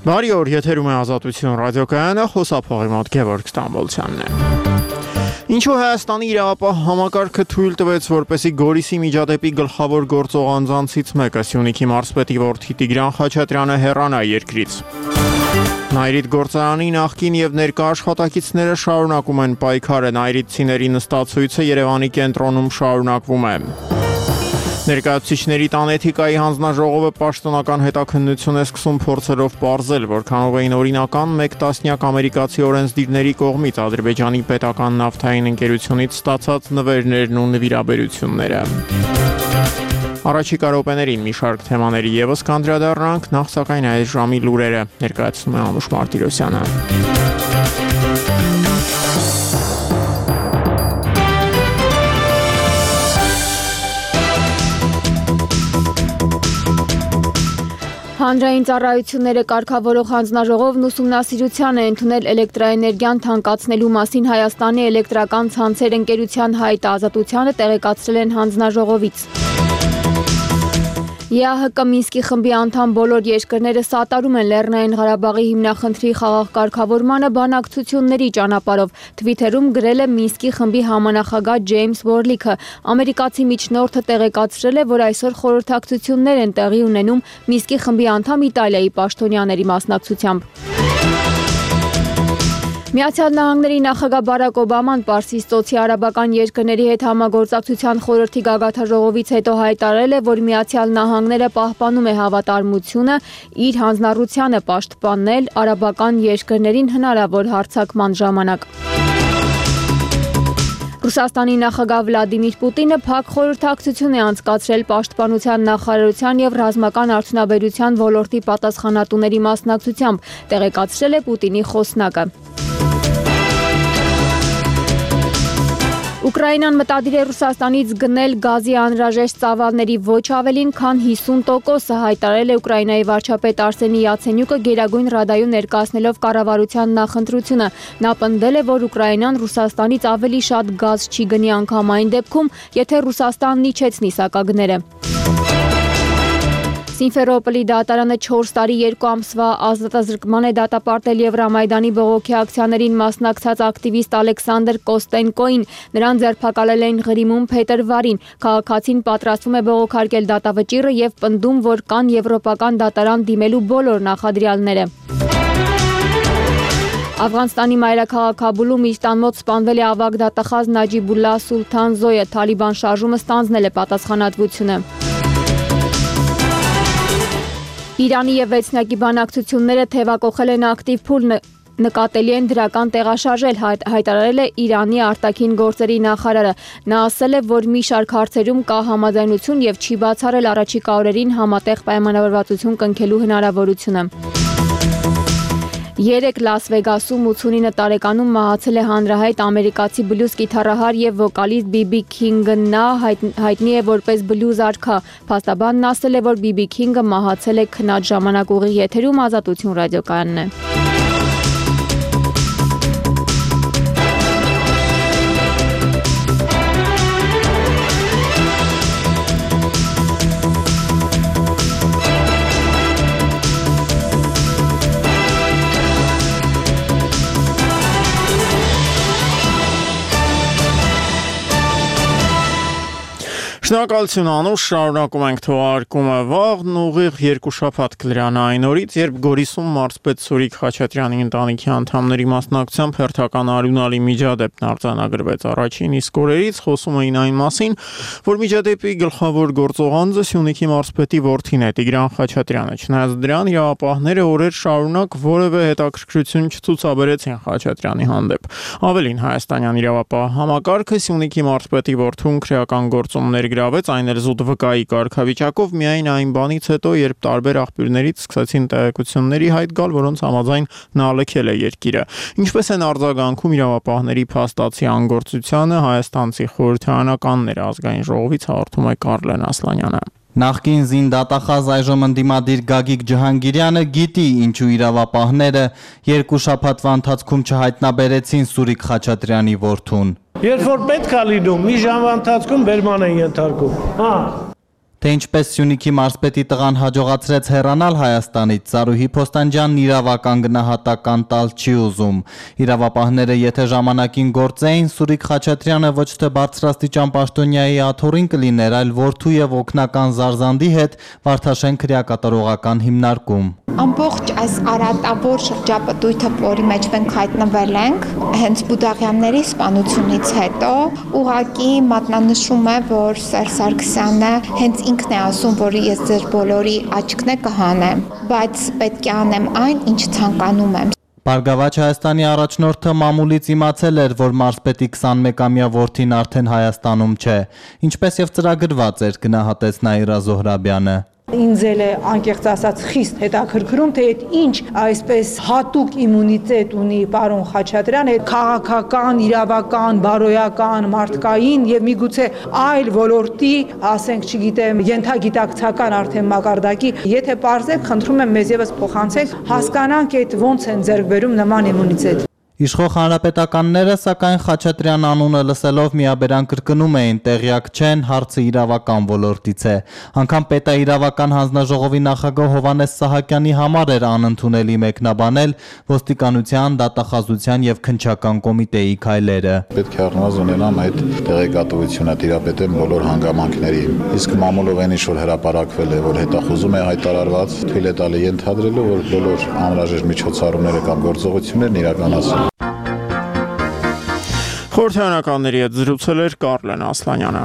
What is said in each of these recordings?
Բարի օր, եթերում է Ազատություն ռադիոկայանը, խոսափողի մոտ Գևորգ Ստամբոլցյանն է։ Ինչու Հայաստանի իրավապահ համակարգը թույլ տվեց, որպեսզի Գորիսի միջադեպի գլխավոր գործող անձանցից մեկը Սյունիքի մարզպետի որդի Տիգրան Խաչատրյանը հեռանա երկրից։ Նայիրիդ գործարանի նախկին եւ ներկա աշխատակիցները շարունակում են պայքարը, նայիրիդցիների նստացույցը Երևանի կենտրոնում շարունակվում է։ Ներկայացուցիչների տանեթիկայի հանձնաժողովը պաշտոնական հետաքննություն է սկսում փորձելով պարզել, որքանով էին օրինական 1 տասնյակ ամերիկացի օրենսդիրների կողմից Ադրբեջանի պետական նավթային ընկերությունից ստացած նվերներն ու նվիրաբերությունները։ Առաջիկա րոպեներին մի շարք թեմաների եւս կանդրադառնանք, նախ սակայն այս ժամի լուրերը ներկայացնում է Անուշ Մարտիրոսյանը։ Հանրային ծառայությունները կարգավորող հանձնաժողովն ուսումնասիրության է ընդունել էլեկտրաէներգիան թանկացնելու մասին Հայաստանի էլեկտրական ցանցեր ընկերության հայտը Ազատությանը տեղեկացրել են հանձնաժողովից։ ԵԱՀԿ Մինսկի խմբի անդամ բոլոր երկրները սատարում են Լեռնային Ղարաբաղի հիմնախնդրի խաղաղ կարգավորմանը բանակցությունների ճանապարհով։ Թվիթերում գրել է Մինսկի խմբի համանախագահ Ջեյմս Որլիքը։ Ամերիկացի միջնորդը տեղեկացրել է, որ այսօր խորհրդակցություններ են տեղի ունենում Մինսկի խմբի անդամ Իտալիայի պաշտոնյաների մասնակցությամբ։ Միացյալ Նահանգների նախագահ Բարակ Օբաման Պարսից ծոցի արաբական երկրների հետ համագործակցության խորհրդի գագաթնաժողովից հետո հայտարարել է, որ Միացյալ Նահանգները պահպանում է հավատարմությունը իր հանձնառությանը պաշտպանել արաբական երկրներին հնարավոր հարձակման ժամանակ։ Ռուսաստանի նախագահ Վլադիմիր Պուտինը փակ խորհրդակցություն է անցկացրել պաշտպանության նախարարության եւ ռազմական արդյունաբերության ոլորտի պատասխանատուների մասնակցությամբ, տեղեկացրել է Պուտինի խոսնակը։ Ուկրաինան մտադիր է Ռուսաստանից գնել գազի անհրաժեշտ ծավալների ոչ ավելին, քան 50%, հայտարարել է Ուկրաինայի վարչապետ Արսենի Յացենյուկը Գերագույն ռադայում ներկայացնելով կառավարության նախընտրությունը։ Նա պնդել է, որ Ուկրաինան Ռուսաստանից ավելի շատ գազ չի գնի անգամ այն դեպքում, եթե Ռուսաստանն իջեցնի սակագները։ Սիմֆերոպոլի դատարանը 4 տարի 2 ամսվա ազատազրկման է դատապարտել Եվրամայդանի բողոքի ակցիաներին մասնակցած ակտիվիստ Ալեքսանդր Կոստենկոին։ Նրան ձերբակալել էին Ղրիմում փետրվարին։ Քաղաքացին պատրաստվում է բողոքարկել դատավճիռը եւ պնդում, որ կան եվրոպական դատարան դիմելու բոլոր նախադրյալները։ Աֆղանստանի մայրաքաղաք Քաբուլում իր տան մոտ սպանվել է ավագ դատախազ Նաջիբուլլահ Սուլթան Զոյը։ Թալիբան շարժումը ստանձնել է պատասխանատվությունը։ Իրանի եւ վեցնակի բանակցությունները թեվակողել են ակտիվ փուլ, նկատելի են դրական տեղաշարժել, հայտարարել է Իրանի արտաքին գործերի նախարարը։ Նա ասել է, որ մի շարք հարցերում կա համաձայնություն եւ չի բացառել առաջիկա օրերին համատեղ պայմանավորվածություն կնքելու հնարավորությունը։ 3 Լաս Վեգասում 89 տարեկանում մահացել է հանրահայտ ամերիկացի բլյուզ կիթառահար եւ վոկալիստ Բիբի Քինգը։ Նա հայտնի է որպես բլյուզ արքա։ Փաստաբանն ասել է, որ Բիբի Քինգը մահացել է քնած ժամանակ ուղիղ եթերում Ազատություն ռադիոկայանն է։ Շնորհակալություն Անուշ, շարունակում ենք թողարկումը վաղն ուղիղ 2 շաբաթ կլրանա այն օրից, երբ Գորիսում մարզպետ Սուրիկ Խաչատրյանի ընտանիքի անդամների մասնակցությամբ հերթական արյունալի միջադեպն արձանագրվեց։ Առաջին իսկ օրերից խոսում էին այն մասին, որ միջադեպի գլխավոր գործող անձը Սյունիքի մարզպետի որդին է Տիգրան Խաչատրյանը։ Չնայած դրան իրավապահները օրեր շարունակ որևէ հետաքրքրություն չցուցաբերեցին Խաչատրյանի հանդեպ։ Ավելին, հայաստանյան իրավապահ համակարգը Սյունիքի մարզպետի որդուն քրեական գործումներ գրավեց, այն էլ զուտ վկայի կարգավիճակով միայն այն բանից հետո, երբ տարբեր աղբյուրներից սկսեցին տեղեկությունների հայտ գալ, որոնց համաձայն նա լքել է երկիրը։ Ինչպես են արձագանքում իրավապահների փաստացի անգործությանը, հայաստանցի խորհրդարանականները ազգային ժողովից հաղորդում է Կարլեն Ասլանյանը։ Նախկին զինդատախազ այժմ ընդդիմադիր Գագիկ Ջհանգիրյանը գիտի ինչու իրավապահները 2 շաբաթվա ընթացքում չհայտնաբերեցին Սուրիկ Խաչատրյանի որդուն։ Երբ որ պետք է լինում, մի ժամվա ընթացքում բերման են ենթարկում։ Թե ինչպես Սյունիքի մարզպետի տղան հաջողացրեց հեռանալ Հայաստանից, Զարուհի Փոստանջյանն իրավական գնահատական տալ չի ուզում։ Իրավապահները եթե ժամանակին գործեին, Սուրիկ Խաչատրյանը ոչ թե բարձրաստիճան պաշտոնյայի աթոռին կլիներ, այլ որդու եւ օգնական Զարզանդի հետ Վարդաշեն քրեակատարողական հիմնարկում։ Ամբողջ այս արատավոր շրջապտույտը, որի մեջ մենք հայտնվել ենք, հենց Բուդաղյանների սպանությունից հետո ուղղակի մատնանշում է, որ Սերժ Սարգսյանը հենց ինքն է ասում, որ ես ձեր բոլորի աչքն է կհանեմ, բայց պետք է անեմ այն, ինչ ցանկանում եմ։ Բարգավաճ Հայաստանի առաջնորդը մամուլից իմացել էր, որ մարզպետի 21-ամյա որդին արդեն Հայաստանում չէ, ինչպես եւ ծրագրված էր, գնահատեց Նաիրա Զոհրաբյանը։ Ինձ էլ է անկեղծ ասած խիստ հետաքրքրում, թե ինչ այսպես հատուկ իմունիտետ ունի պարոն Խաչատրյանը, քաղաքական, իրավական, բարոյական, մարդկային եւ միգուցե այլ ոլորտի, ասենք, չգիտեմ, ենթագիտակցական արդեն մակարդակի, եթե պարզեք, խնդրում եմ մեզ եւս փոխանցեք, հասկանանք այդ ոնց են ձեռք բերում նման իմունիտետ։ Իշխող հանրապետականները, սակայն Խաչատրյան անունը լսելով միաբերան կրկնում էին, տեղյակ չեն, հարցը իրավական ոլորտից է։ Անգամ պետաիրավական հանձնաժողովի նախագահ Հովհաննես Սահակյանի համար էր անընդունելի մեկնաբանել ոստիկանության, դատախազության եւ քննչական կոմիտեի քայլերը։ Պետք է առնվազն ունենան այդ տեղեկատվությունը տիրապետեն բոլոր հանգամանքներին։ Իսկ մամուլով այն ինչ որ հրապարակվել է, որ հետախուզում է հայտարարված, թույլ է տալի ենթադրելու, որ բոլոր անհրաժեշտ միջոցառումները կամ գործողություններն իրականացվեն։ Խորհրդարանականների հետ զրուցել էր Կարլեն Ասլանյանը։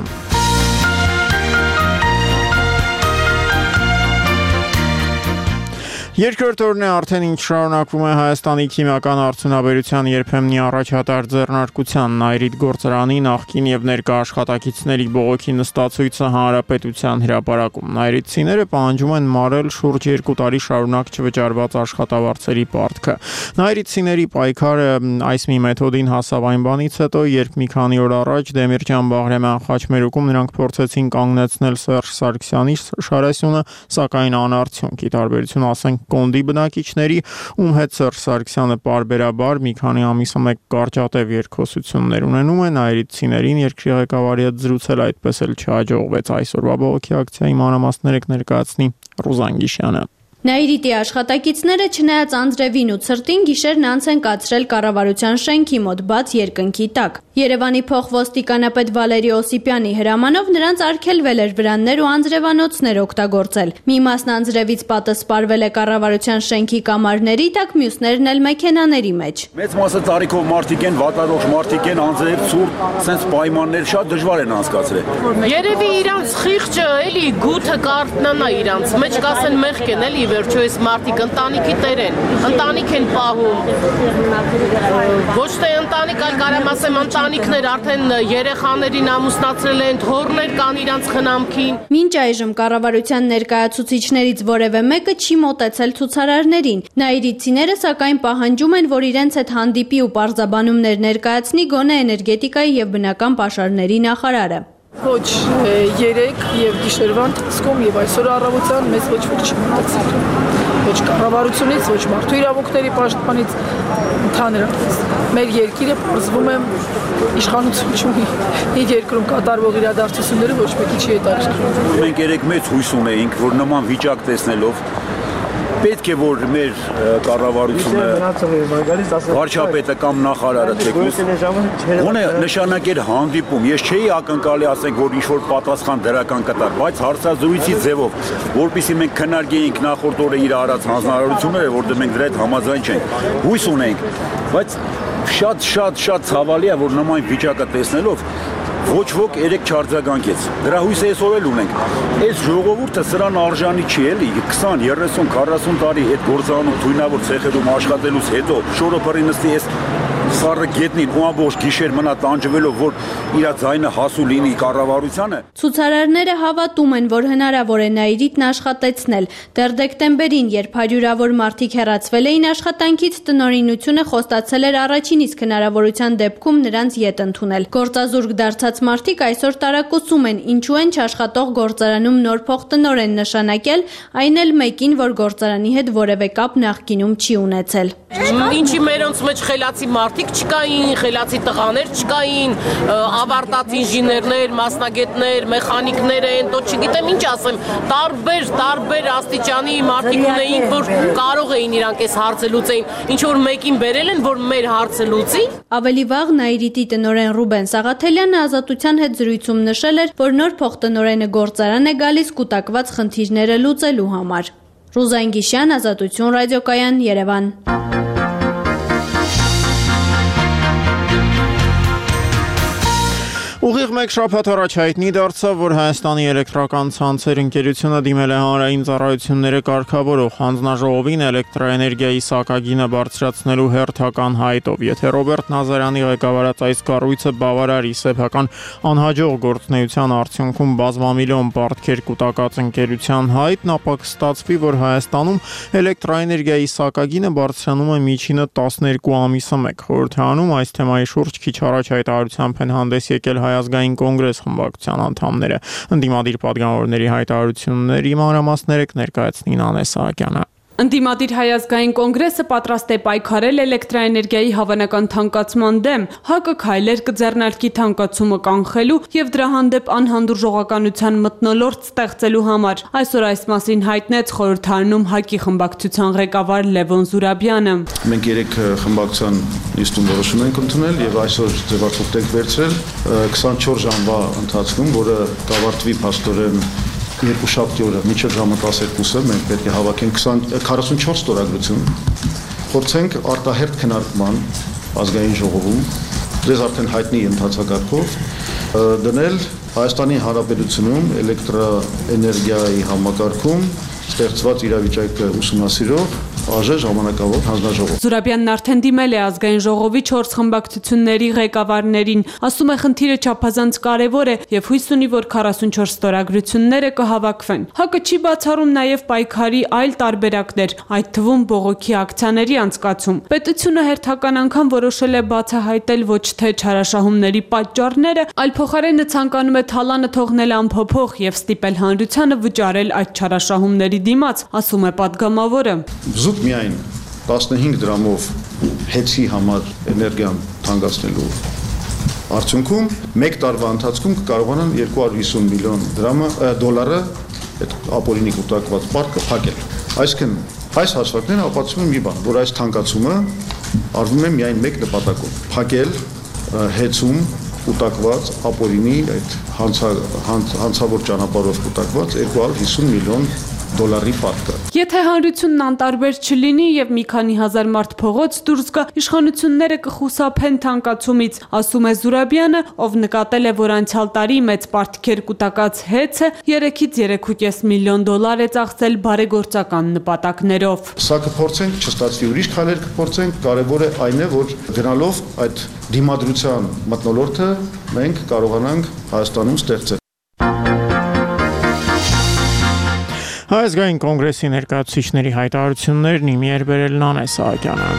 Երկրորդ օրն է արդեն ինչ շարունակվում է Հայաստանի քիմիական արդյունաբերության երբեմնի առաջատար ձեռնարկության Նայրիտ գործարանի նախկին եւ ներկա աշխատակիցների բողոքի նստածույցը հանրապետության հրապարակում։ Նայրիտցիները պահանջում են մարել շուրջ 2 տարի շարունակ չվճարված աշխատավարձերի պարտքը։ Նայրիտցիների պայքարը այս մի մեթոդին հասավ այն բանից հետո, երբ մի քանի օր առաջ Դեմիրճան Բաղրամյան խաչմերուկում նրանք փորձեցին կանգնեցնել Սերժ Սարգսյանի շարասյունը, սակայն անարդյունք։ Ի տարբերություն ասենք Կոնդի բնակիչների, ում հետ Սերժ Սարգսյանը պարբերաբար մի քանի ամիսը մեկ կարճատև երկխոսություններ ունենում է, նայրիտցիներին երկրի ղեկավարի հետ զրուցել այդպես էլ չհաջողվեց։ Այսօրվա բողոքի ակցիայի մանրամասները կներկայացնի Ռուզան Գիշյանը։ Նայրիտի աշխատակիցները չնայած անձրևին ու ցրտին գիշերն անց են կացրել կառավարության շենքի մոտ բաց երկնքի տակ։ Երևանի փոխոստիկանապետ Վալերի Օսիպյանի հրամանով նրանց արգելվել էր վրաններ ու անձրևանոցներ օգտագործել։ Մի մասն անձրևից պատը սպառվել է կառավարության շենքի կամարների տակ, մյուսներն էլ մեքենաների մեջ։ Մեծ մասը տարիքով մարդիկ են, վատառողջ մարդիկ են, անձրև, ցուրտ, սենց պայմաններ շատ դժվար են անցկացրել։ Երևի իրանց խիղճը էլի գութը կարտնանա իրանց մեջ կասեն մեղք են էլի վերջո այս մարդիկ ընտանիքի տեր են, ընտանիք են պահում, ոչ թե ընտանիք, այլ կարամ ասեմ ընտանիքներ արդեն երեխաներին ամուսնացրել են, թոռներ կան իրանց խնամքին։ Մինչ այժմ կառավարության ներկայացուցիչներից որևէ մեկը չի մոտեցել ցուցարարներին։ Նայրիտցիները սակայն պահանջում են, որ իրենց հետ հանդիպի ու պարզաբանումներ ներկայացնի գոնե էներգետիկայի եւ բնական պաշարների նախարարը։ Ոչ երեք եւ գիշերվան տիսկում եւ այսօր առավոտյան մեզ ոչ ոք չի մտածել։ Ոչ կառավարությունից, ոչ մարդու իրավունքների պաշտպանից, ընդհանրապես մեր երկիրը պարզվում է իշխանություն չունի։ Իր երկրում կատարվող իրադարձությունները ոչ մեկի չի հետաքրքրում։ Մենք երեք մեծ հույս ունեինք, որ նման վիճակ տեսնելով պետք է որ մեր կառավարությունը վարչապետը կամ նախարարը թեկուզ գոնե նշանակեր հանդիպում։ Ես չէի ակնկալի ասենք որ ինչ-որ պատասխան դրական կտար, բայց հարցազրույցի ձևով, որպեսզի մենք քննարկեինք նախորդ օրը իր արած հանձնարարությունները, որտեղ մենք դրա հետ համաձայն չենք, հույս ունենք, բայց շատ ցավալի է, որ նման վիճակը տեսնելով ոչ ոք երեք չարձագանքեց։ Դրա հույսը այսօր էլ ունենք։ Այս ժողովուրդը սրան արժանի չի էլի 20, 30, 40 տարի այդ գործանում թույնավոր ցեխերում աշխատելուց հետո շորոփռի նստի այս սառը գետնին ու ամբողջ գիշեր մնա տանջվելով, որ իր ձայնը հասու լինի կառավարությանը։ Ցուցարարները հավատում են, որ հնարավոր է Նայրիտն աշխատեցնել։ Դեռ դեկտեմբերին, երբ հարյուրավոր մարդիկ հեռացվել էին աշխատանքից, տնօրինությունը խոստացել էր առաջին իսկ հնարավորության դեպքում նրանց ետ ընդունել։ Գործազուրկ դարձած մարդիկ այսօր տարակուսում են, ինչու են չաշխատող գործարանում նոր փոխտնօրեն նշանակել, այն էլ մեկին, որ գործարանի հետ որևէ կապ նախկինում չի ունեցել։ Ինչի մերոնց մեջ խելացի մարդիկ մարդիկ չկային, խելացի տղաներ չկային, ավարտած ինժեներներ, մասնագետներ, մեխանիկներ են, то չգիտեմ ինչ ասեմ, տարբեր աստիճանի մարդիկ ունեին, որ կարող էին իրանք այս հարցը լուծեին, ինչ որ մեկին բերել են, որ մեր հարցը լուծի։ Ավելի վաղ Նաիրիտի տնօրեն Ռուբեն Սաղաթելյանը Ազատության հետ զրույցում նշել էր, որ նոր փոխտնօրենը գործարան է գալիս կուտակված խնդիրները լուծելու համար։ Ռուզան Գիշյան, Ազատություն ռադիոկայան, Երևան։ Ուղիղ մեկ շաբաթ առաջ հայտնի դարձավ, որ Հայաստանի էլեկտրական ցանցեր ընկերությունը դիմել է հանրային ծառայությունները կարգավորող հանձնաժողովին էլեկտրաէներգիայի սակագինը բարձրացնելու հերթական հայտով։ Եթե Ռոբերտ Նազարյանի ղեկավարած այս կառույցը բավարարի սեփական անհաջող գործունեության արդյունքում բազմամիլիոն պարտքեր կուտակած ընկերության հայտն, ապա կստացվի, որ Հայաստանում էլեկտրաէներգիայի սակագինը բարձրանում է միջինը 12 ամիսը մեկ։ Խորհրդարանում այս թեմայի շուրջ քիչ առաջ հայտարարությամբ են հանդես եկել Հայազգային կոնգրես խմբակցության անդամները։ Ընդդիմադիր պատգամավորների հայտարարությունների մանրամասները կներկայացնի Նանե Սահակյանը։ Ընդդիմադիր Հայազգային կոնգրեսը պատրաստ է պայքարել էլեկտրաէներգիայի հավանական թանկացման դեմ, ՀԱԿ-ը քայլեր կձեռնարկի թանկացումը կանխելու եւ դրա հանդեպ անհանդուրժողականության մթնոլորտ ստեղծելու համար։ Այսօր այս մասին հայտնեց խորհրդարանում ՀԱԿ-ի խմբակցության ղեկավար Լևոն Զուրաբյանը։ Մենք 3 խմբակցության նիստում որոշում ենք ընդունել եւ այսօր ձևակերպ ենք վերցրել 24 ժամվա ընթացքում, որը կավարտվի փաստորեն երկու շաբթի օրը մինչև ժամը 12-ը մենք պետք է հավաքենք 44 ստորագրություն, փորձենք արտահերթ քննարկման ազգային ժողովում, դες արդեն հայտնի ընթացակարգով դնել Հայաստանի Հանրապետությունում էլեկտրաէներգիայի համակարգում ստեղծված իրավիճակը ուսումնասիրող ԱԺ ժամանակավոր հանձնաժողով։ Զուրաբյանն արդեն դիմել է ազգային ժողովի 4 խմբակցությունների ղեկավարներին, ասում է խնդիրը չափազանց կարևոր է եւ հույս ունի, որ 44 ստորագրությունները կհավաքվեն։ ՀԱԿ-ը չի բացառում նաեւ պայքարի այլ տարբերակներ, այդ թվում բողոքի ակցիաների անցկացում։ Պետությունը հերթական անգամ որոշել է բացահայտել ոչ թե չարաշահումների պատճառները, այլ փոխարենը ցանկանում է թալանը թողնել անփոփոխ եւ ստիպել հանրությանը վճարել այդ չարաշահումների դիմաց, ասում է պատգամավորը։ Զուտ միայն 15 դրամով հեծի համար էներգիան թանկացնելու արդյունքում մեկ տարվա ընթացքում կկարողանան 250 միլիոն դոլարը այդ ապօրինի կուտակված պարտքը փակել։ Այսինքն այս հաշվարկները ապացուցում են մի բան, որ այս թանկացումը արվում է միայն մեկ նպատակով՝ փակել հեծում կուտակված ապօրինի այդ հանցավոր ճանապարհով կուտակված 250 միլիոն դոլարի պարտքը։ Եթե հանրությունն անտարբեր չլինի եւ մի քանի հազար մարդ փողոց դուրս գա, իշխանությունները կխուսափեն թանկացումից, ասում է Զուրաբյանը, ով նկատել է, որ անցյալ տարի մեծ պարտքեր կուտակած հեծը 3-ից 3.5 միլիոն դոլար է ծախսել բարեգործական նպատակներով։ Սա կփորձենք, չստացվի ուրիշ քայլեր կփորձենք, կարևոր է այն է, որ գնալով այդ դիմադրության մթնոլորտը մենք կարողանանք Հայաստանում ստեղծել։ Հայազգային կոնգրեսի ներկայացուցիչների հայտարարություններն իմի էր բերել Նանե Սահակյանը։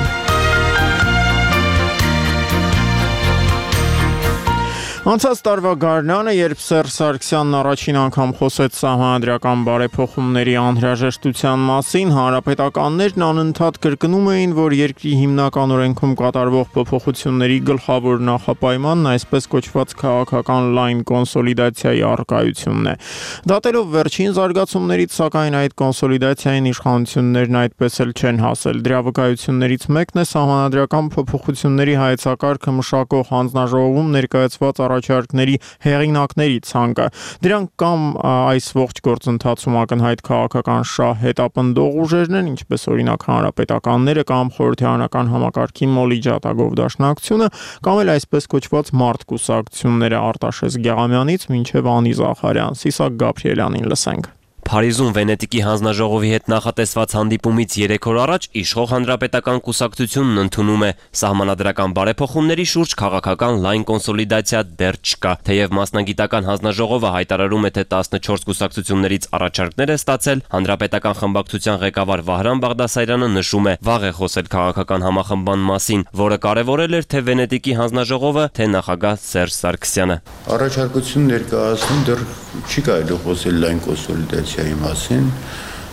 Անցած տարվա գարնանը, երբ Սերժ Սարգսյանն առաջին անգամ խոսեց սահմանադրական բարեփոխումների անհրաժեշտության մասին, հանրապետականներն անընդհատ կրկնում էին, որ երկրի հիմնական օրենքում կատարվող փոփոխությունների գլխավոր նախապայմանն այսպես կոչված քաղաքական լայն կոնսոլիդացիայի առկայությունն է։ Դատելով վերջին զարգացումներից, սակայն այդ կոնսոլիդացիային իշխանություններն այդպես էլ չեն հասել։ Դրա վկայություններից մեկն է սահմանադրական փոփոխությունների հայեցակարգը մշակող հանձնաժողովում ներկայացված առաջարկների հեղինակների ցանկը։ Դրանք կամ այս ողջ գործընթացում ակնհայտ քաղաքական շահ հետապնդող ուժերն են, ինչպես օրինակ հանրապետականները կամ խորհրդարանական համակարգի մոլի ջատագով դաշնակցությունը, կամ էլ այսպես կոչված մարդ-կուսակցությունները Արտաշես Գեղամյանից մինչև Անի Զախարյան, Սիսակ Գաբրիելյանին լսենք։ Փարիզում Վենետիկի հանձնաժողովի հետ նախատեսված հանդիպումից 3 օր առաջ իշխող հանրապետական կուսակցությունն ընդունում է սահմանադրական բարեփոխումների շուրջ քաղաքական լայն կոնսոլիդացիա դեռ չկա, թեև մասնագիտական հանձնաժողովը հայտարարում է, թե 14 կուսակցություններից առաջարկներ է ստացել, հանրապետական խմբակցության ղեկավար Վահրամ Բաղդասարյանը նշում է, վաղ է խոսել քաղաքական համախմբման մասին, որը կարևորել էր թե Վենետիկի հանձնաժողովը, թե նախագահ Սերժ Սարգսյանը։ Առաջարկություն ներկայացնում դեռ չի կարելի խոսել լայն կոնսոլիդացիայի մասին,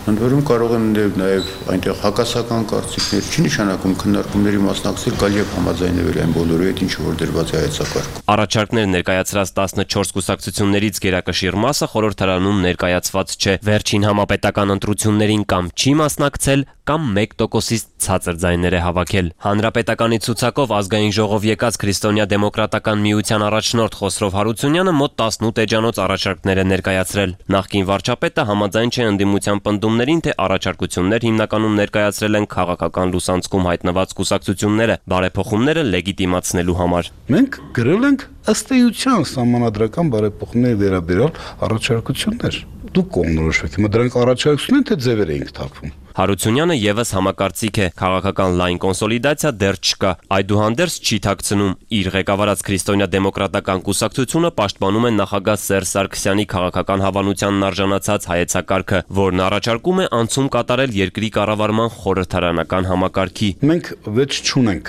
Ընդ որում կարող են նաև այնտեղ հակասական կարծիքներ, չի նշանակում քննարկումների մասնակցել, կարելի է համաձայնվել այն բոլորի հետ, ինչը որ դրված է հայեցակարգում։ Առաջարկներ ներկայացրած 14 կուսակցություններից գերակշիռ մասը խորհրդարանում ներկայացված չէ։ Վերջին համապետական ընտրություններին կամ չի մասնակցել, կամ 1%-ից ցածր ձայներ է հավաքել։ Հանրապետականի ցուցակով ազգային ժողով եկած Քրիստոնյա դեմոկրատական միության առաջնորդ Խոսրով Հարությունյանը մոտ 18 էջանոց առաջարկներ է ներկայացրել։ Նախկին վարչապետը համաձայն չէ ընդդիմության պնդումներին, թե առաջարկություններ հիմնականում ներկայացրել են քաղաքական լուսանցքում հայտնված կուսակցությունները բարեփոխումները լեգիտիմացնելու համար։ Մենք գրել ենք ըստ էության սահմանադրական բարեփոխումների վերաբերյալ առաջարկություններ։ Դուք կողմնորոշվեք, հիմա դրանք առաջարկություն են, թե ձևեր էինք թափում։ Հարությունյանը եւս համակարծիք է, քաղաքական լայն կոնսոլիդացիա դեռ չկա, այդուհանդերձ չի թաքցնում, իր ղեկավարած Քրիստոնյա դեմոկրատական կուսակցությունը պաշտպանում է նախագահ Սերժ Սարգսյանի քաղաքական հավանությանն արժանացած հայեցակարգը, որն առաջարկում է անցում կատարել երկրի կառավարման խորհրդարանական համակարգի։ Մենք վեճ չունենք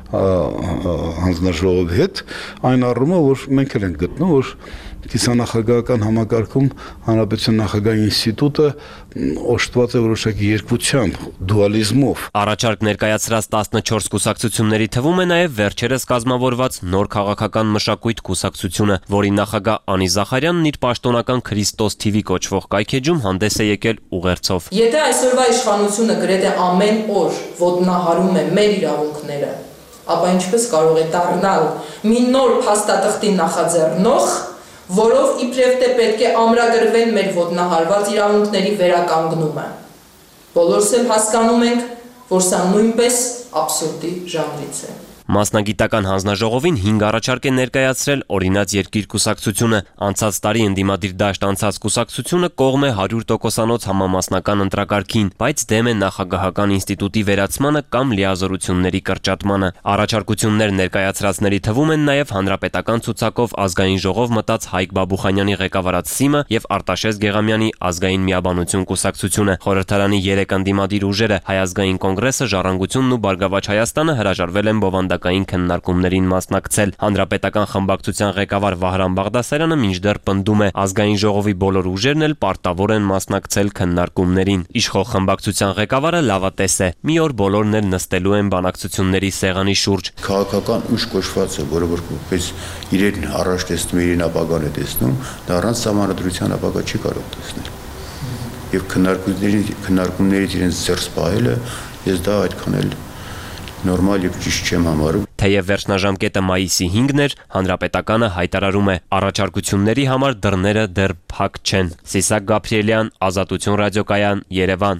հանձնաժողովի հետ, այն առումով, որ մենք էլ ենք գտնում, որ կիսանախագահական համակարգում հանրապետության նախագահի ինստիտուտը օժտված է որոշակի երկվությամբ, դուալիզմով։ Առաջարկ ներկայացրած 14 կուսակցությունների թվում է նաև վերջերս կազմավորված նոր քաղաքական մշակույթ կուսակցությունը, որի նախագահ Անի Զախարյանն իր պաշտոնական Քրիստոս TV կոչվող կայքեջում հանդես է եկել ուղերձով։ Եթե այսօրվա իշխանությունը գրեթե ամեն օր ոտնահարում է մեր իրավունքները, ապա ինչպես կարող է դառնալ մի նոր փաստաթղթի նախաձեռնող, որով իբրև թե պետք է ամրագրվեն մեր ոտնահարված իրավունքների վերականգնումը։ Բոլորս էլ հասկանում ենք, որ սա նույնպես աբսուրդի ժանրից է։ Մասնագիտական հանձնաժողովին 5 առաջարկ է ներկայացրել օրինաց երկիր կուսակցությունը, անցած տարի ընդդիմադիր դաշտ անցած կուսակցությունը կողմ է 100%-անոց համամասնական ընտրակարգին, բայց դեմ է նախագահական ինստիտուտի վերացմանը կամ լիազորությունների կրճատմանը։ Առաջարկություններ ներկայացրածների թվում են նաև հանրապետական ցուցակով ազգային ժողով մտած Հայկ Բաբուխանյանի ղեկավարած ՍԻՄ-ը եւ Արտաշես Գեղամյանի ազգային միաբանություն կուսակցությունը։ Խորհրդարանի 3 ընդդիմադիր ուժերը Հայ ազգային կոնգրեսը, Ժառանգությունն ու Բարգավաճ Հայաստանը հրաժարվել են բովանդակային քննարկումներին մասնակցել։ Հանրապետական խմբակցության ղեկավար Վահրամ Բաղդասարյանը մինչդեռ պնդում է, ազգային ժողովի բոլոր ուժերն էլ պարտավոր են մասնակցել քննարկումներին։ Իշխող խմբակցության ղեկավարը լավատես է։ Մի օր բոլորն էլ նստելու են բանակցությունների սեղանի շուրջ։ Քաղաքական ուժ կոչված է, որը որպես իրեն առաջ տեսնում, իրեն ապագան է տեսնում, դա առանց սահմանադրության ապագա չի կարող տեսնել։ Եվ քննարկումներից իրենց զերծ պահելը, ես դա այդքան էլ նորմալ եւ ճիշտ չեմ համարում։ Թեև վերջնաժամկետը մայիսի 5-ն էր, Հանրապետականը հայտարարում է, առաջարկությունների համար դռները դեռ փակ չեն։ Սիսակ Գաբրիելյան, Ազատություն ռադիոկայան, Երևան։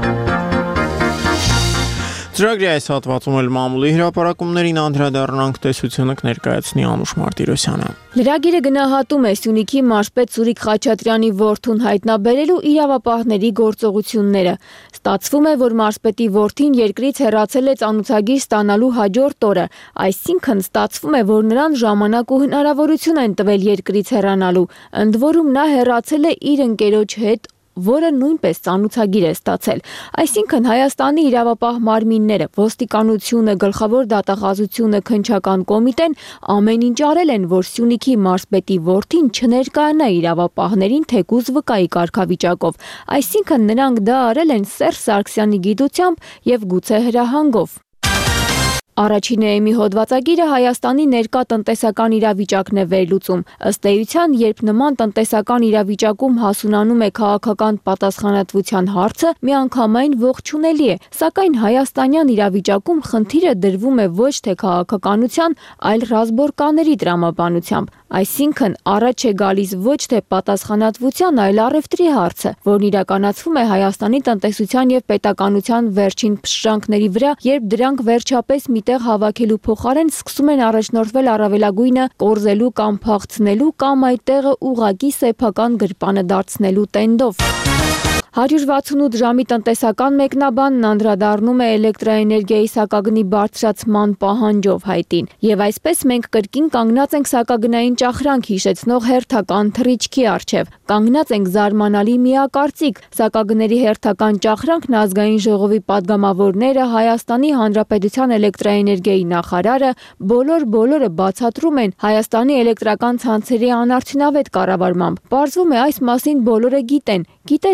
Ծրագրի այս հատվածում էլ մամուլի հրապարակումներին անդրադառնանք, տեսությունը կներկայացնի Անուշ Մարտիրոսյանը։ Լրագիրը գնահատում է Սյունիքի մարզպետ Սուրիկ Խաչատրյանի որդուն հայտնաբերելու իրավապահների գործողությունները։ Ստացվում է, որ մարզպետի որդին երկրից հեռացել է ծանոթագիր ստանալու հաջորդ օրը, այսինքն ստացվում է, որ նրան ժամանակ ու հնարավորություն են տվել երկրից հեռանալու, ընդ որում նա հեռացել է իր ընկերոջ հետ, որը նույնպես ծանոթագիր է ստացել։ Այսինքն Հայաստանի իրավապահ մարմինները, ոստիկանությունը, գլխավոր դատախազությունը, քննչական կոմիտեն ամեն ինչ արել են, որ Սյունիքի մարզպետի որդին չներկայանա իրավապահներին թեկուզ վկայի կարգավիճակով։ Այսինքն նրանք դա արել են Սերժ Սարգսյանի գիտությամբ եւ գուցե հրահանգով։ Առաջին էմի հոդվածագիրը Հայաստանի ներկա տնտեսական իրավիճակն է վերլուծում։ Ըստ էության, երբ նման տնտեսական իրավիճակում հասունանում է քաղաքական պատասխանատվության հարցը, միանգամայն ողջունելի է, սակայն հայաստանյան իրավիճակում խնդիրը դրվում է ոչ թե քաղաքականության, այլ ռազմորկաների տրամաբանությամբ։ Այսինքն առաջ է գալիս ոչ թե պատասխանատվության, այլ առևտրի հարցը, որն իրականացվում է Հայաստանի տնտեսության եւ պետականության վերջին փշրանքների վրա, երբ դրանք վերջապես տեղ հավաքելու փոխարեն սկսում են առաջնորդվել առավելագույնը կորզելու կամ փախցնելու կամ այդ տեղը ուղղակի սեփական գրպանը դարձնելու տենդով։ 168 ժամի տնտեսական մեկնաբանն անդրադառնում է էլեկտրաէներգիայի սակագնի բարձրացման պահանջով հայտին։ Եվ այսպես մենք կրկին կանգնած ենք սակագնային ճախրանք հիշեցնող հերթական թռիչքի առջև։ Կանգնած ենք զարմանալի միակարծիք։ Սակագների հերթական ճախրանքն ազգային ժողովի падգամավորները, Հայաստանի Հանրապետության էլեկտրաէներգիայի նախարարը, բոլորը բացատրում են Հայաստանի էլեկտրական ցանցերի անարդյունավետ կառավարմամբ։ Պարզվում է այս մասին բոլորը գիտեն, բայց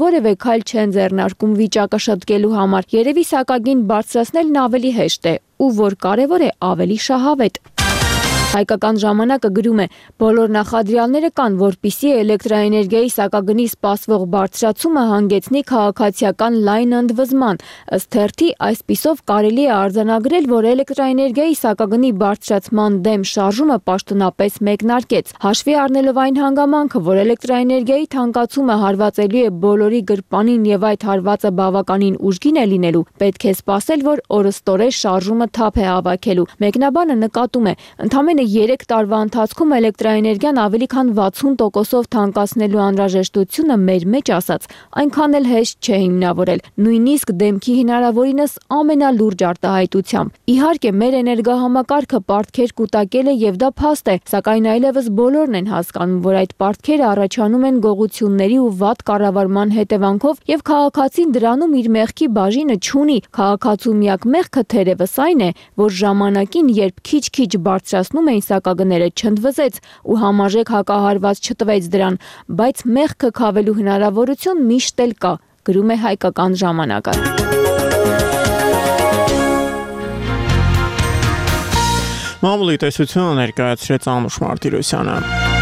որևէ քայլ չեն ձեռնարկում վիճակը շտկելու համար։ Երևի սակագին բարձրացնելն ավելի հեշտ է, ու որ կարևոր է, ավելի շահավետ։ Հայկական ժամանակը գրում է. բոլոր նախադրյալները կան, որպիսի էլեկտրաէներգիայի սակագնի սպասվող բարձրացումը հանգեցնի քաղաքացիական լայն ընդվզման։ Ըստ թերթի, այսպիսով կարելի է արձանագրել, որ էլեկտրաէներգիայի սակագնի բարձրացման դեմ շարժումը պաշտոնապես մեկնարկեց։ Հաշվի առնելով այն հանգամանքը, որ էլեկտրաէներգիայի թանկացումը հարվածելու է բոլորի գրպանին եւ այդ հարվածը բավականին ուժգին է լինելու, պետք է սպասել, որ օրըստօրե շարժումը թափ է հավաքելու։ Մեկնաբանը նկատում է, ընդամենը 3 տարվա ընթացքում էլեկտրաէներգիան ավելի քան 60%-ով թանկացնելու անհրաժեշտությունը մեր մեջ ասած այնքան էլ հեշտ չէ հիմնավորել, նույնիսկ դեմքի հնարավորինս ամենալուրջ արտահայտությամբ։ Իհարկե, մեր էներգահամակարգը պարտքեր կուտակել է եւ դա փաստ է, սակայն այլևս բոլորն են հասկանում, որ այդ պարտքերը առաջանում են գողությունների ու վատ կառավարման հետևանքով եւ քաղաքացին դրանում իր մեղքի բաժինը չունի։ Քաղաքացու միակ մեղքը թերևս այն է, որ ժամանակին, երբ քիչ-քիչ բարձրացնում էին սակագները, չընդվզեց ու համաժեք հակահարված չտվեց դրան, բայց մեղքը քավելու հնարավորություն միշտ էլ կա, գրում է Հայկական ժամանակը։ Մամուլի տեսությունը ներկայացրեց Անուշ Մարտիրոսյանը։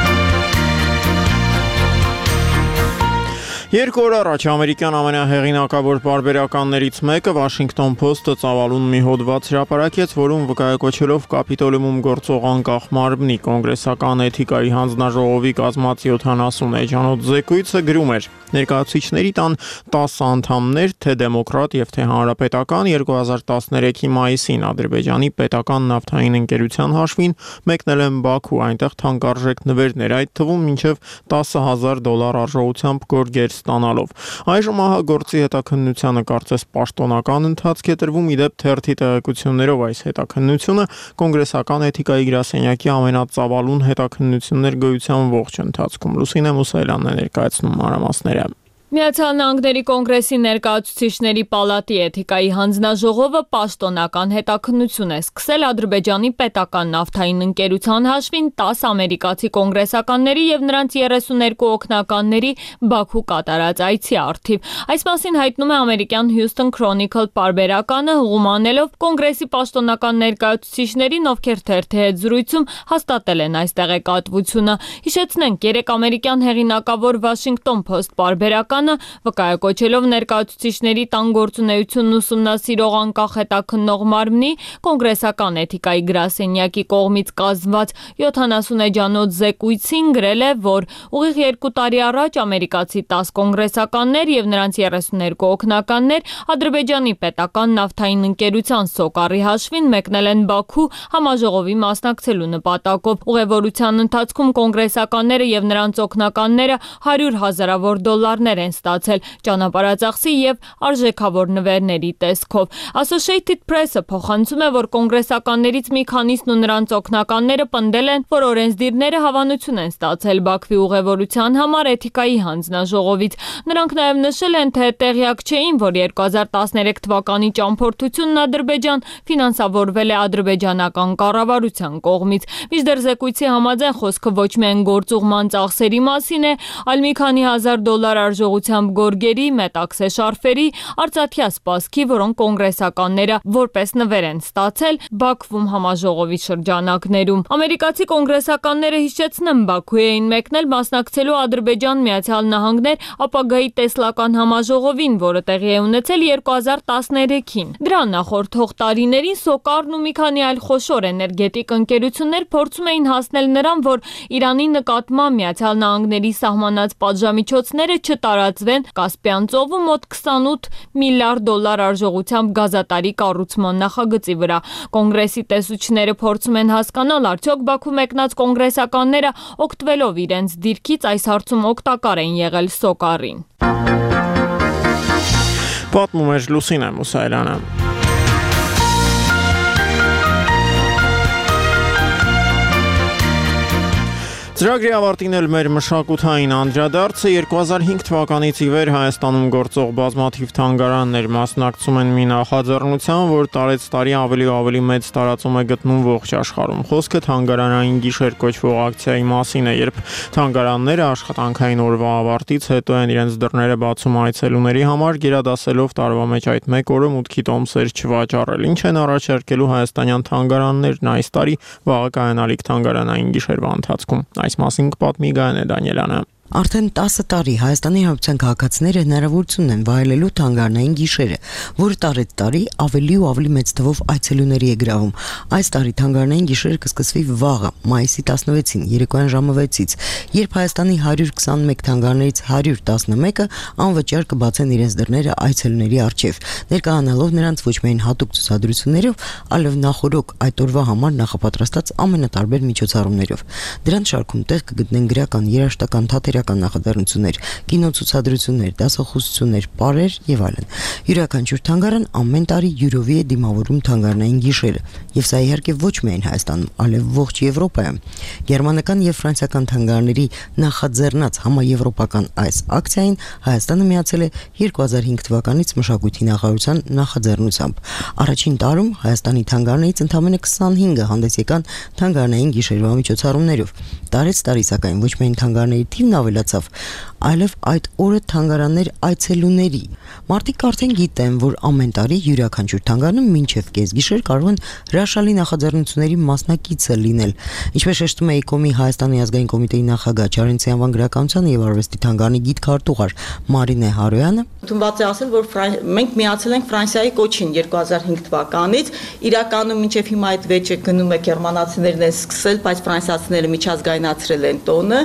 2 օր առաջ ամերիկյան ամենահեղինակավոր պարբերականներից մեկը Washington Post-ը ծավալուն մի հոդված հրապարակեց, որում վկայակոչելով Կապիտոլիումում գործող անկախ մարմնի կոնգրեսական էթիկայի հանձնաժողովի կազմած 70 էջանոց զեկույցը գրում էր. ներկայացուցիչների տան 10 անդամներ, թե դեմոկրատ եւ թե հանրապետական 2013-ի մայիսին Ադրբեջանի պետական նավթային ընկերության հաշվին մեկնել են Բաքու, այնտեղ թանկարժեք նվերներ, այդ թվում մինչև $10,000 արժողությամբ գորգեր ստանալով։ Այժմ ահա գործի հետաքննությանը կարծես պաշտոնական ընթացք է տրվում, իդեպ թերթի տեղեկություններով այս հետաքննությունը կոնգրեսական էթիկայի գրասենյակի ամենածավալուն հետաքննություններ գոյության ողջ ընթացքում։ Լուսինե Մուսայելյանն է ներկայացնում մանրամասները։ Միացյալ Նահանգների կոնգրեսի ներկայացուցիչների պալատի էթիկայի հանձնաժողովը պաշտոնական հետաքննություն է սկսել Ադրբեջանի պետական նավթային ընկերության հաշվին 10 ամերիկացի կոնգրեսականների եւ նրանց 32 օգնականների Բաքու կատարած այցի առթիվ։ Այս մասին հայտնում է ամերիկյան Houston Chronicle պարբերականը, հղումանելով կոնգրեսի պաշտոնական ներկայացուցիչներին, ովքեր թերթի հետ զրույցում հաստատել են այս տեղեկատվությունը։ Հիշեցնենք, 3 ամերիկյան հեղինակավոր Washington Post պարբերականը վկայակոչելով ներկայացուցիչների տան գործունեությունն ուսումնասիրող անկախ հետաքննող մարմնի կոնգրեսական էթիկայի գրասենյակի կողմից կազմված 70 էջանոց զեկույցին գրել է, որ ուղիղ 2 տարի առաջ ամերիկացի 10 կոնգրեսականներ եւ նրանց 32 օգնականներ Ադրբեջանի պետական նավթային ընկերության Սոկարի հաշվին մեկնել են Բաքու համաժողովի մասնակցելու նպատակով։ Ուղևորության ընթացքում կոնգրեսականները եւ նրանց օգնականները $100,000 են ստացել ճանապարհածախսի եւ արժեքավոր նվերների տեսքով։ Associated Press-ը փոխանցում է, որ կոնգրեսականներից մի քանիսն ու նրանց օգնականները պնդել են, որ օրենսդիրները հավանություն են ստացել Բաքվի ուղևորության համար էթիկայի հանձնաժողովից։ Նրանք նաեւ նշել են, թե տեղյակ չէին, որ 2013 թվականի ճամփորդությունն Ադրբեջան ֆինանսավորվել է ադրբեջանական կառավարության կողմից։ Մինչդեռ զեկույցի համաձայն խոսքը ոչ միայն գործուղման ծախսերի մասին է, այլ մի քանի $1,000 արժողությամբ գորգերի, մետաքսե շարֆերի, արծաթյա սպասքի, որոնք կոնգրեսականները որպես նվեր են ստացել Բաքվում համաժողովի շրջանակներում։ Ամերիկացի կոնգրեսականները հիշեցնեն, Բաքու էին մեկնել մասնակցելու Ադրբեջան-Միացյալ Նահանգներ ապագայի տեսլական համաժողովին, որը տեղի է ունեցել 2013-ին։ Դրա նախորդող տարիներին Սոկարն ու մի քանի այլ խոշոր էներգետիկ ընկերություններ փորձում էին հասնել նրան, որ Իրանի նկատմամբ Միացյալ Նահանգների սահմանած պատժամիջոցները չտարածվեն Կասպյան ծովում մոտ $28 միլիարդ արժողությամբ գազատարի կառուցման նախագծի վրա։ Կոնգրեսի տեսուչները փորձում են հասկանալ, արդյոք Բաքու մեկնած կոնգրեսականները օգտվելով իրենց դիրքից այս հարցում օգտակար են եղել Սոկարին։ Պատմում է Լուսինե Մուսայելյանը։ Ծրագրի ավարտին էլ մեր մշակութային անդրադարձը 2005 թվականից ի վեր Հայաստանում գործող բազմաթիվ թանգարաններ մասնակցում են մի նախաձեռնության, որ տարեցտարի ավելի ու ավելի մեծ տարածում է գտնում ողջ աշխարհում։ Խոսքը թանգարանային գիշեր կոչվող ակցիայի մասին է, երբ թանգարանները աշխատանքային օրվա ավարտից հետո են իրենց դռները բացում այցելուների համար, գերադասելով տարվա մեջ այդ մեկ օրը մուտքի տոմսեր չվաճառել։ Ինչ են առաջարկելու հայաստանյան թանգարաններն այս տարի վաղ կայանալիք թանգարանային գիշերվա ընթացքում։ Այս մասին կպատմի Գայանե Դանիելյանը։ Արդեն 10 տարի Հայաստանի Հանրապետության քաղաքացիները հնարավորություն ունեն վայելելու թանգարանային գիշերը, որը տարեցտարի ավելի ու ավելի մեծ թվով այցելուների է գրավում։ Այս տարի թանգարանային գիշերը կսկսվի վաղը, մայիսի 16-ին, երեկոյան ժամը 6-ից, երբ Հայաստանի 121 թանգարաններից 111-ը անվճար կբացեն իրենց դռները այցելուների առջև, ներկայանալով նրանց ոչ միայն հատուկ ցուցադրություններով, այլև նախօրոք այդ օրվա համար նախապատրաստած ամենատարբեր միջոցառումներով։ Դրանց շարքում տեղ կգտնեն գրական, երաժշտական, թատերական նախաձեռնություններ, կինոցուցադրություններ, դասախոսություններ, պարեր եւ այլն։ Յուրաքանչյուր թանգարան ամեն տարի յուրովի է դիմավորում թանգարանային գիշերը, եւ սա իհարկե ոչ միայն Հայաստանում, այլև ողջ Եվրոպայում։ Գերմանական եւ ֆրանսիական թանգարանների նախաձեռնած համաեվրոպական այս ակցիային Հայաստանը միացել է 2005 թվականից մշակույթի նախարարության նախաձեռնությամբ։ Առաջին տարում Հայաստանի թանգարաններից ընդամենը 25-ը հանդես եկան թանգարանային գիշերվա միջոցառումներով։ Տարեցտարի սակայն ոչ միայն թանգարանների թիվն ավելացավ, այլև այդ օրը թանգարաններ այցելուների։ Մարդիկ արդեն գիտեն, որ ամեն տարի յուրաքանչյուր թանգարանում մինչև կեսգիշեր կարող են հրաշալի նախաձեռնությունների մասնակիցը լինել։ Ինչպես շեշտում է ԻԿՕՄ-ի Հայաստանի ազգային կոմիտեի նախագահ Չարենցի անվան գրականության եւ արվեստի թանգարանի գիտքարտուղար Մարինե Հարոյանը, ընդունված է ասել, որ մենք միացել ենք Ֆրանսիայի կոչին 2005 թվականից, իրականում մինչև հիմա այդ վեճը գնում է գերմանացիներն են սկսել, բայց ֆրանսիացիները միջազգայնացրել են տոնը։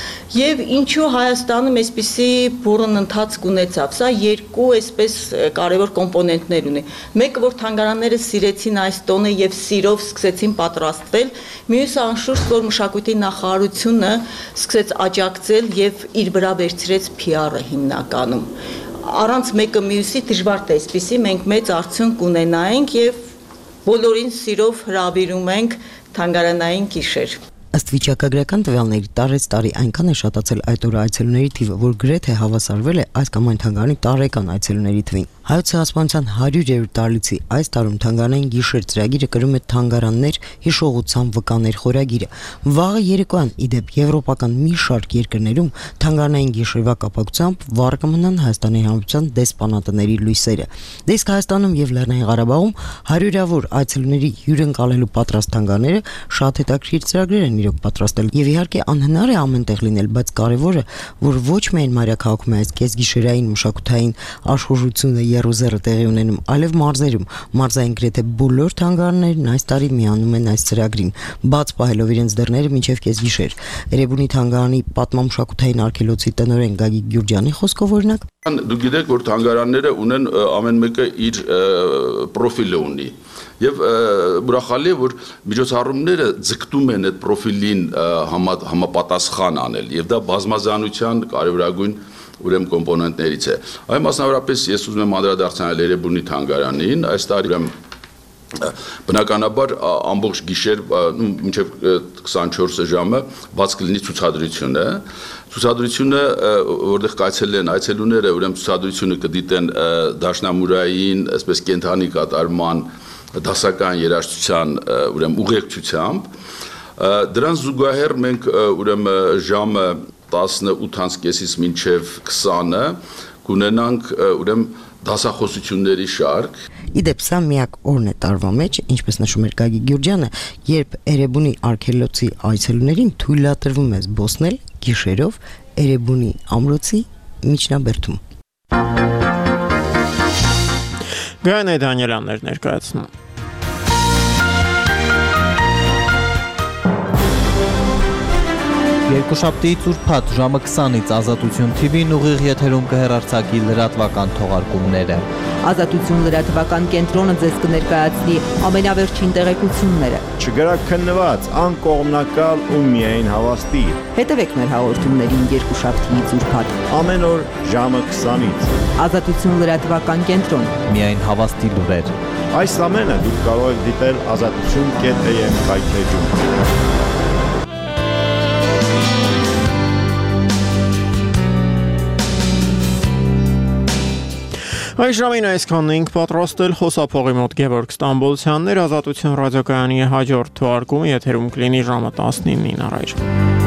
Եվ ինչու Հայաստանում այսպիսի բուրըն ընթացք ունեցավ, սա երկու այսպես կարևոր կոմպոնենտներ ունի։ Մեկը, որ թանգարանները սիրեցին այս տոնը եւ սիրով սկսեցին պատրաստվել, մյուսը անշուշտ, որ մշակույթի նախարարությունը սկսեց աջակցել եւ իր վրա վերցրեց PR-ը հիմնականում։ Առանց մեկը մյուսի դժվար է այսպիսի մենք մեծ արդյունք ունենայինք եւ բոլորին սիրով հրավիրում ենք թանգարանային գիշեր։ Ըստ վիճակագրական տվյալների տարեցտարի այնքան է շատացել այդ օրը այցելուների թիվը, որ գրեթե հավասարվել է այս կամ այն թանգարանի տարեկան այցելուների թվին։ Հայոց ցեղասպանության 100-րդ տարելիցի այս տարում թանգարանային գիշեր ծրագիրը կրում է թանգարաններ հիշողության վկաներ խորագիրը։ Վաղը երեկոյան իդեպ եվրոպական մի շարք երկրներում թանգարանային գիշերվա կապակցությամբ վառ կմնան Հայաստանի Հանրապետության դեսպանատների լույսերը։ Իսկ Հայաստանում եւ Լեռնային Ղարաբաղում հարյուրավոր այցելուների հյուրընկալելու պատրաստ թանգարանները շատ հետաքրքիր ծրագրեր են իրոք պատրաստել եւ իհարկե անհնար է ամենտեղ լինել, բայց կարեւորը, որ ոչ միայն մայրաքաղաքում է այս կեսգիշերային մշակութային աշխուժությունը երուզերը տեղի ունենում, այլև մարզերում։ Մարզային գրեթե բոլոր թանգարաններն այս տարի միանում են այս ծրագրին, բաց պահելով իրենց դռները մինչև կեսգիշեր։ Էրեբունի թանգարանի պատմամշակութային արգելոցի տնօրեն Գագիկ Գյուրջյանի խոսքով օրինակ, դուք գիտեք, որ թանգարանները ունեն ամեն մեկը իր պրոֆիլը ունի։ Եվ ուրախալի է, որ միջոցառումները ձգտում են այդ պրոֆիլին համապատասխան անել, եւ դա բազմազանության կարևորագույն ուրեմն կոմպոնենտներից է։ Այ մասնավորապես ես ուզում եմ անդրադարձնել Էրեբունի թանգարանին, այս տարի բնականաբար ամբողջ գիշեր մինչև 24 ժամը բաց կլինի ցուցադրությունը, որտեղ կայցելեն այցելուները, ուրեմն ցուցադրությունը կդիտեն դաշնամուրային, այսպես կենթանի կատարման, դասական երաժշտության ուրեմն ուղեկցությամբ։ Դրան զուգահեռ մենք ուրեմն ժամը 18:30-ից մինչև 20-ը կունենանք ուրեմն դասախոսությունների շարք։ Իդեպ սա միակ օրն է տարվա մեջ, ինչպես նշում էր Գագիկ Գյուրջյանը, երբ Էրեբունի արգելոցի այցելուներին թույլատրվում է զբոսնել գիշերով Էրեբունի ամրոցի միջնաբերդում։ Գայանե Դանիելյանն էր ներկայացնում։ Երկուշաբթիից ուրբաթ ժամը 20-ից Ազատություն TV-ն ուղիղ եթերում կհեռարձակի լրատվական թողարկումները։ Ազատություն լրատվական կենտրոնը ձեզ կներկայացնի ամենավերջին տեղեկությունները։ Չգրաքննված, անկողմնակալ ու միայն հավաստի։ Հետևեք մեր հաղորդումներին երկուշաբթիից ուրբաթ ամեն օր ժամը 20-ից։ Ազատություն լրատվական կենտրոն։ Միայն հավաստի լուրեր։ Այս ամենը դուք կարող եք դիտել azatutun.am կայքեջում։ Այս ժամին այսքանն ենք պատրաստել խոսափողի մոտ Գևորգ Ստամբոլցյանն էր, Ազատություն ռադիոկայանի հաջորդ թողարկումը եթերում կլինի ժամը 19-ին առայժմ։